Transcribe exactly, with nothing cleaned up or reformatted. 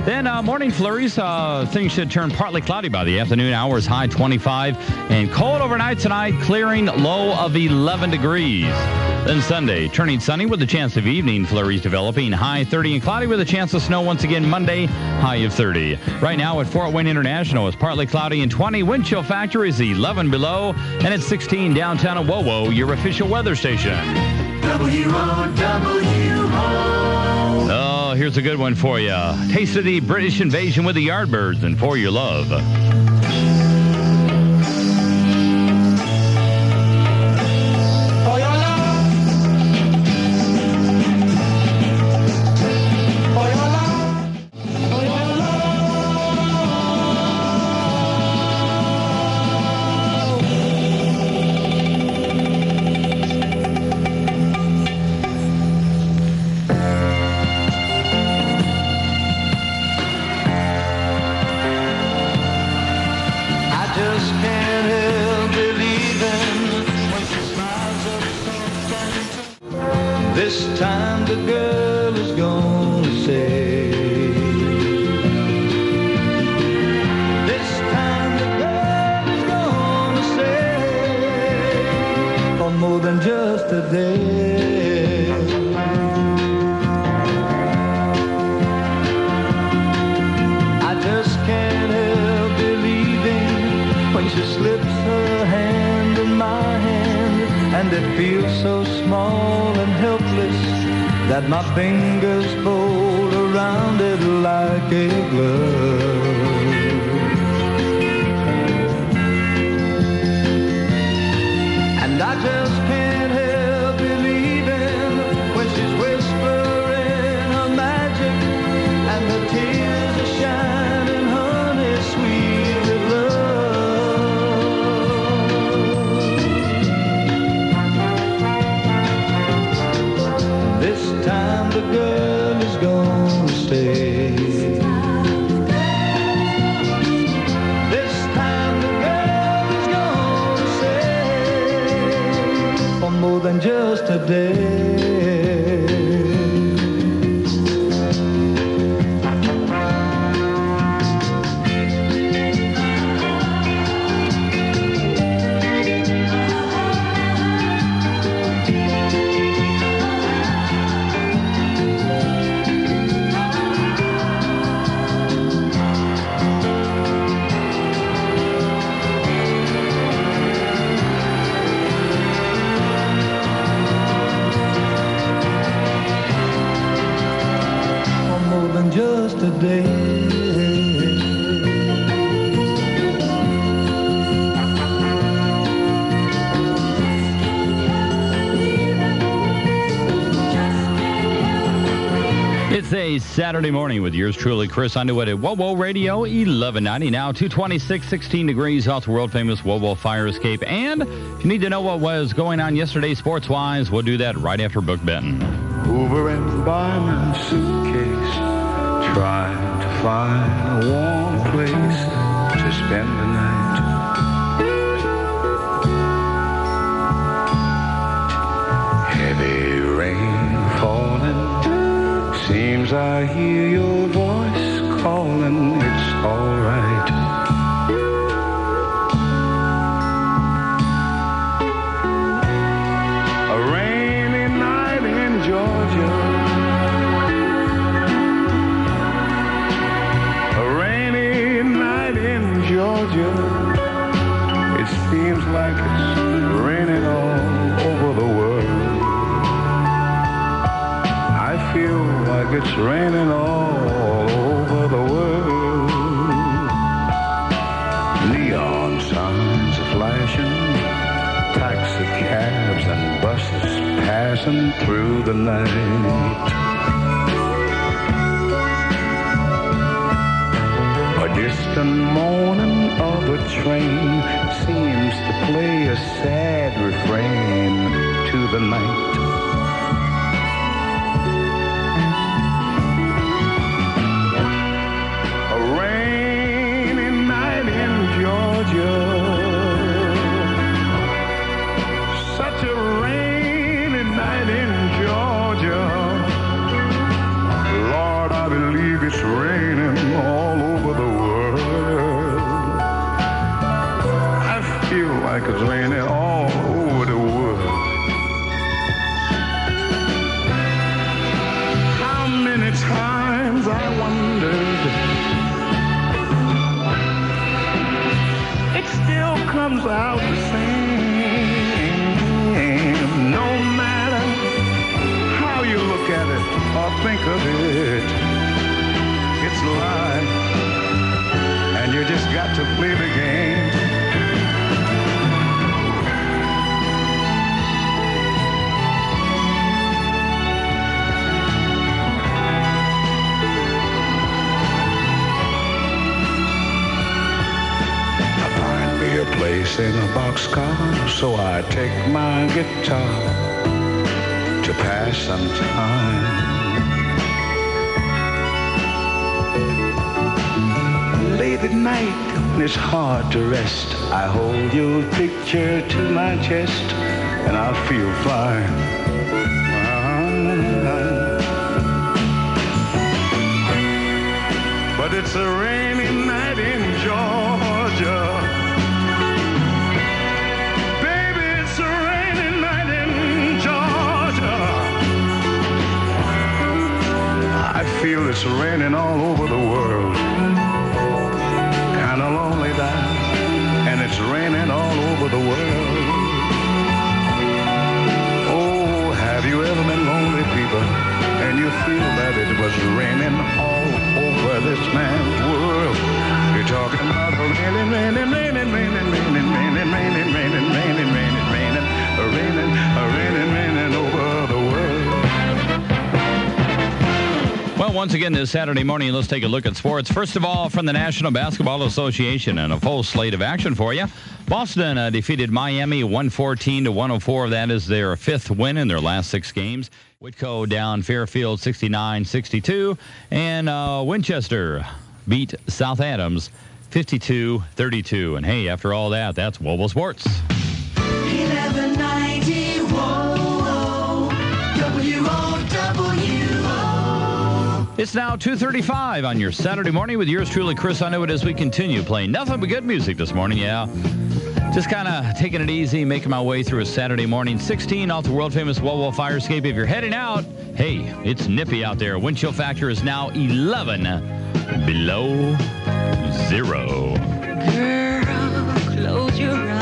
Then uh, morning flurries. Uh, things should turn partly cloudy by the afternoon hours, high twenty-five. And cold overnight tonight, clearing, low of eleven degrees. Then Sunday, turning sunny with a chance of evening flurries developing, high thirty and cloudy with a chance of snow once again Monday, high of thirty. Right now at Fort Wayne International, it's partly cloudy and twenty. Wind chill factor is eleven below, and it's sixteen downtown at WOWO, your official weather station. W O W O. Oh, here's a good one for you. Taste of the British invasion with the Yardbirds and For Your Love. This time the girl is gonna say, this time the girl is gonna say, for more than just a day. I just can't help believing when she slips her hand in my hand, and it feels so small and helpless that my fingers fold around it like a glove. And I just can't help believing when she's whispering her magic and her tears are shining honey sweet with love. This time the girl is gonna stay. This time the girl is gonna stay for more than just a day. Just a day. It's a Saturday morning with yours truly, Chris Underwood at WOWO Radio, eleven ninety. Now, two twenty-six, sixteen degrees off the world-famous WOWO fire escape. And if you need to know what was going on yesterday sports-wise, we'll do that right after Book Benton. Hoover and Byron suitcase, trying to find a warm place to spend the night. Heavy rain falling, seems I hear your voice calling, it's all right. A rainy night in Georgia, Georgia, it seems like it's raining all over the world. I feel like it's raining all over the world. Neon signs are flashing, taxi cabs and buses passing through the night. A distant moaning of a train seems to play a sad refrain to the night. A rainy night in Georgia, such a rainy night in Georgia. Lord, I believe it's raining wondered. It still comes out the same. No matter how you look at it or think of it, it's life, and you just got to play the game. A place in a boxcar, so I take my guitar to pass some time. Late at night, when it's hard to rest, I hold your picture to my chest, and I feel fine. But it's a rainy night in Georgia. I feel it's raining all over the world. Kinda lonely down, and it's raining all over the world. Oh, have you ever been lonely, people, and you feel that it was raining all over this man's world? You're talking about raining, raining, raining, raining, raining, raining, raining, raining, raining, raining, raining, raining, raining, raining over the world. Well, once again this Saturday morning, let's take a look at sports. First of all, from the National Basketball Association, and a full slate of action for you. Boston uh, defeated Miami one fourteen to one oh four. That is their fifth win in their last six games. Whitco down Fairfield sixty-nine sixty-two. And uh, Winchester beat South Adams fifty-two thirty-two. And hey, after all that, that's Wobble Sports. eleven ninety, whoa, W O W. It's now two thirty-five on your Saturday morning with yours truly, Chris Underwood, as we continue playing nothing but good music this morning. Yeah, just kind of taking it easy, making my way through a Saturday morning. sixteen off the world-famous Whoa Fire Escape. If you're heading out, hey, it's nippy out there. Wind chill factor is now eleven below zero. Girl, close your eyes.